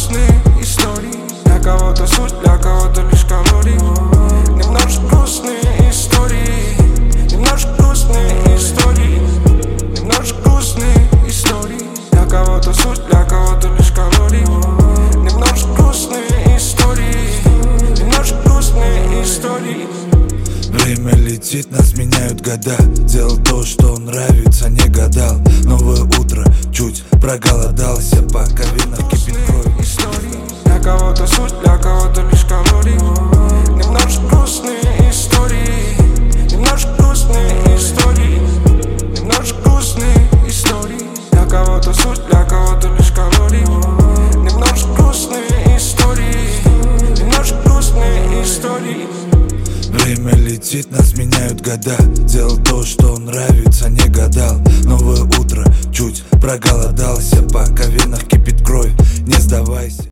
грустные истории. Для кого-то суть, для кого-то лишь калорий. Немножко грустные истории. Немножко грустные истории. Немножко грустные истории. Для кого-то суть, для кого-то лишь калорий. Немножко грустные истории. Немножко грустные истории. Время летит, нас меняют года. Делал то, что нравится, не гадал. Новое утро, чуть проголодался, пока вина кипит кровь. Для кого-то суть, для кого-то лишь калорий. Немножко грустные истории. Немножко грустные истории. Немножко грустные истории. Для кого-то суть, для кого-то лишь калорий. Немножко грустные истории. Немножко грустные истории. Время летит, нас меняют года. Делал то, что нравится, не гадал. Новое утро, чуть проголодался, пока в венах кипит кровь. Не сдавайся.